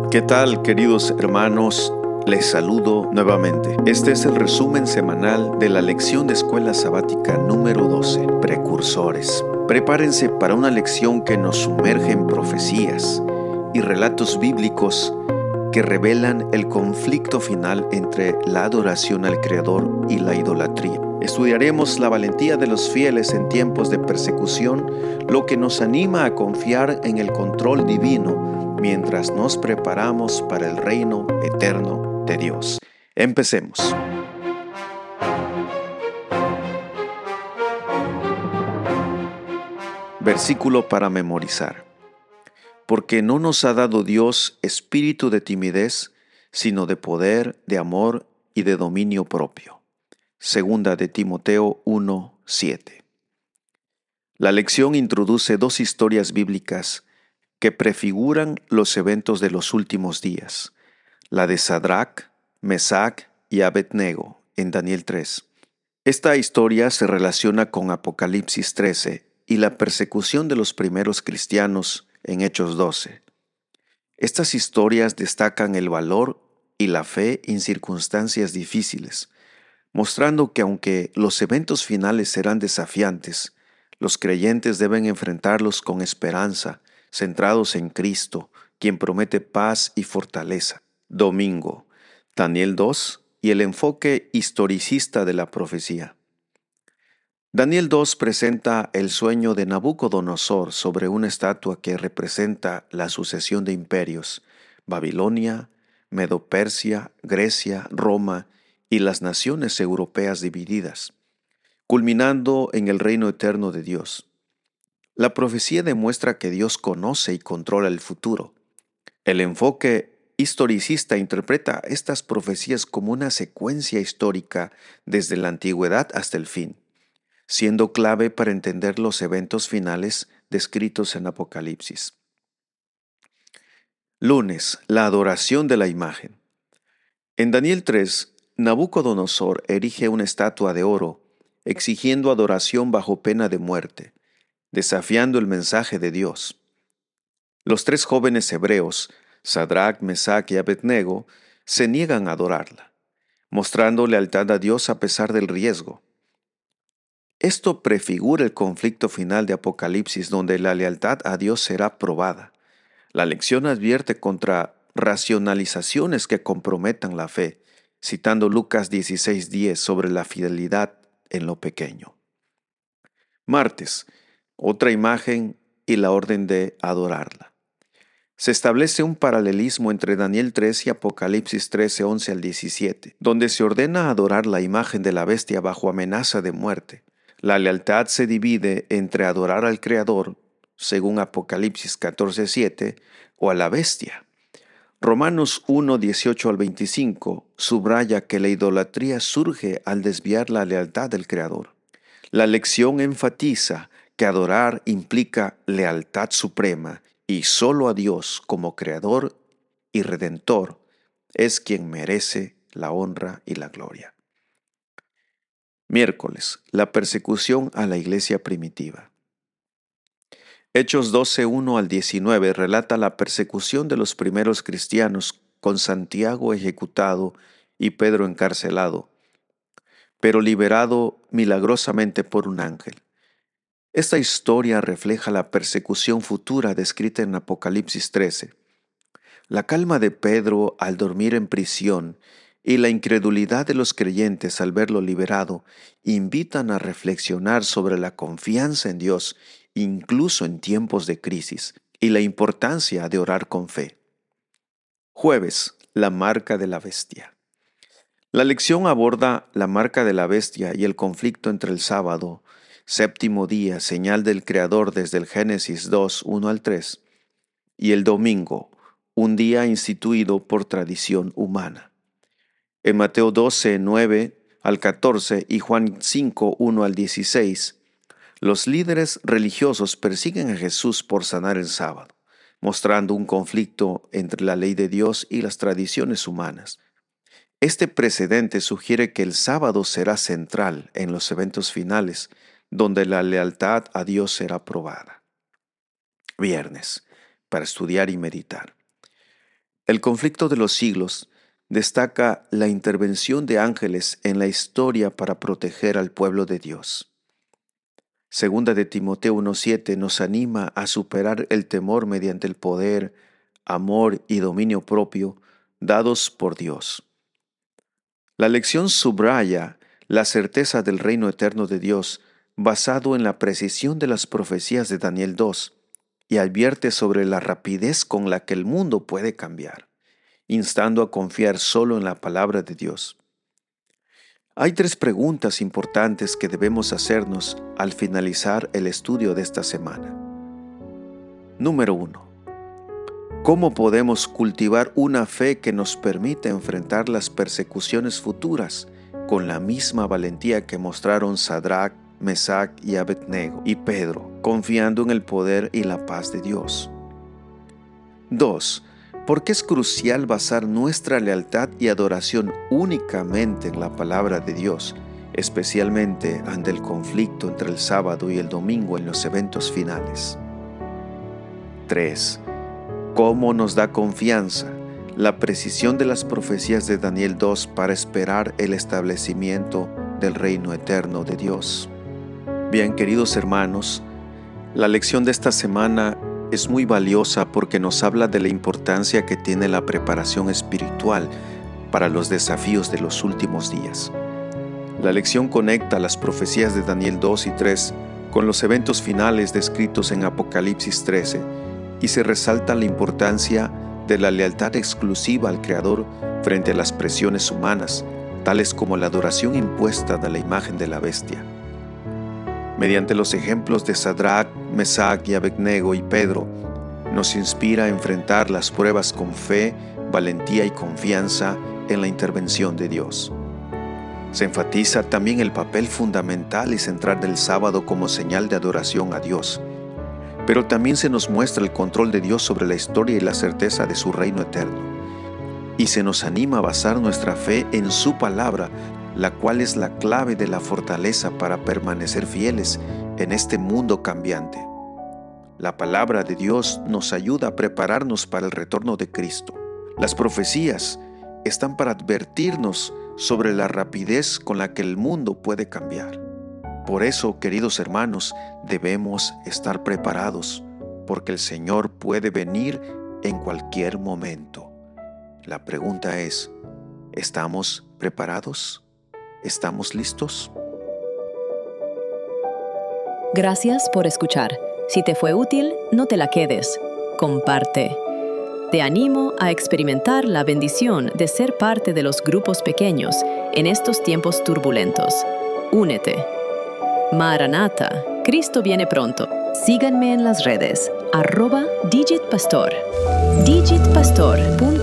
¿Qué tal, queridos hermanos? Les saludo nuevamente. Este es el resumen semanal de la lección de escuela sabática número 12, Precursores. Prepárense para una lección que nos sumerge en profecías y relatos bíblicos que revelan el conflicto final entre la adoración al Creador y la idolatría. Estudiaremos la valentía de los fieles en tiempos de persecución, lo que nos anima a confiar en el control divino mientras nos preparamos para el reino eterno de Dios. Empecemos. Versículo para memorizar. Porque no nos ha dado Dios espíritu de timidez, sino de poder, de amor y de dominio propio. Segunda de Timoteo 1:7. La lección introduce dos historias bíblicas que prefiguran los eventos de los últimos días, la de Sadrach, Mesach y Abednego en Daniel 3. Esta historia se relaciona con Apocalipsis 13 y la persecución de los primeros cristianos en Hechos 12. Estas historias destacan el valor y la fe en circunstancias difíciles, mostrando que aunque los eventos finales serán desafiantes, los creyentes deben enfrentarlos con esperanza, centrados en Cristo, quien promete paz y fortaleza. Domingo, Daniel 2 y el enfoque historicista de la profecía. Daniel 2 presenta el sueño de Nabucodonosor sobre una estatua que representa la sucesión de imperios: Babilonia, Medo-Persia, Grecia, Roma y las naciones europeas divididas, culminando en el reino eterno de Dios. La profecía demuestra que Dios conoce y controla el futuro. El enfoque historicista interpreta estas profecías como una secuencia histórica desde la antigüedad hasta el fin, siendo clave para entender los eventos finales descritos en Apocalipsis. Lunes, la adoración de la imagen. En Daniel 3, Nabucodonosor erige una estatua de oro, exigiendo adoración bajo pena de muerte, desafiando el mensaje de Dios. Los tres jóvenes hebreos, Sadrach, Mesach y Abednego, se niegan a adorarla, mostrando lealtad a Dios a pesar del riesgo. Esto prefigura el conflicto final de Apocalipsis, donde la lealtad a Dios será probada. La lección advierte contra racionalizaciones que comprometan la fe, citando Lucas 16:10 sobre la fidelidad en lo pequeño. Martes, otra imagen y la orden de adorarla. Se establece un paralelismo entre Daniel 3 y Apocalipsis 13:11 al 17, donde se ordena adorar la imagen de la bestia bajo amenaza de muerte. La lealtad se divide entre adorar al Creador, según Apocalipsis 14:7, o a la bestia. Romanos 1:18 al 25 subraya que la idolatría surge al desviar la lealtad del Creador. La lección enfatiza que adorar implica lealtad suprema y solo a Dios como Creador y Redentor es quien merece la honra y la gloria. Miércoles, la persecución a la iglesia primitiva. Hechos 12:1 al 19 relata la persecución de los primeros cristianos con Santiago ejecutado y Pedro encarcelado, pero liberado milagrosamente por un ángel. Esta historia refleja la persecución futura descrita en Apocalipsis 13. La calma de Pedro al dormir en prisión y la incredulidad de los creyentes al verlo liberado invitan a reflexionar sobre la confianza en Dios incluso en tiempos de crisis y la importancia de orar con fe. Jueves, la marca de la bestia. La lección aborda la marca de la bestia y el conflicto entre el sábado, séptimo día, señal del Creador desde el Génesis 2:1 al 3, y el domingo, un día instituido por tradición humana. En Mateo 12:9 al 14 y Juan 5:1 al 16, los líderes religiosos persiguen a Jesús por sanar el sábado, mostrando un conflicto entre la ley de Dios y las tradiciones humanas. Este precedente sugiere que el sábado será central en los eventos finales, donde la lealtad a Dios será probada. Viernes, para estudiar y meditar. El conflicto de los siglos destaca la intervención de ángeles en la historia para proteger al pueblo de Dios. Segunda de Timoteo 1:7 nos anima a superar el temor mediante el poder, amor y dominio propio dados por Dios. La lección subraya la certeza del reino eterno de Dios basado en la precisión de las profecías de Daniel 2 y advierte sobre la rapidez con la que el mundo puede cambiar, instando a confiar solo en la palabra de Dios. Hay 3 preguntas importantes que debemos hacernos al finalizar el estudio de esta semana. Número 1. ¿Cómo podemos cultivar una fe que nos permita enfrentar las persecuciones futuras con la misma valentía que mostraron Sadrach, Mesach y Abednego y Pedro, confiando en el poder y la paz de Dios? 2. ¿Por qué es crucial basar nuestra lealtad y adoración únicamente en la palabra de Dios, especialmente ante el conflicto entre el sábado y el domingo en los eventos finales? 3. ¿Cómo nos da confianza la precisión de las profecías de Daniel 2 para esperar el establecimiento del reino eterno de Dios? Bien, queridos hermanos, la lección de esta semana es muy valiosa porque nos habla de la importancia que tiene la preparación espiritual para los desafíos de los últimos días. La lección conecta las profecías de Daniel 2 y 3 con los eventos finales descritos en Apocalipsis 13 y se resalta la importancia de la lealtad exclusiva al Creador frente a las presiones humanas, tales como la adoración impuesta de la imagen de la bestia. Mediante los ejemplos de Sadrach, Mesach y Abednego y Pedro, nos inspira a enfrentar las pruebas con fe, valentía y confianza en la intervención de Dios. Se enfatiza también el papel fundamental y central del sábado como señal de adoración a Dios, pero también se nos muestra el control de Dios sobre la historia y la certeza de su reino eterno. Y se nos anima a basar nuestra fe en su palabra, la cual es la clave de la fortaleza para permanecer fieles en este mundo cambiante. La palabra de Dios nos ayuda a prepararnos para el retorno de Cristo. Las profecías están para advertirnos sobre la rapidez con la que el mundo puede cambiar. Por eso, queridos hermanos, debemos estar preparados, porque el Señor puede venir en cualquier momento. La pregunta es, ¿estamos preparados? ¿Estamos listos? Gracias por escuchar. Si te fue útil, no te la quedes. Comparte. Te animo a experimentar la bendición de ser parte de los grupos pequeños en estos tiempos turbulentos. Únete. Maranata, Cristo viene pronto. Síganme en las redes, @DigitPastor. digitpastor.org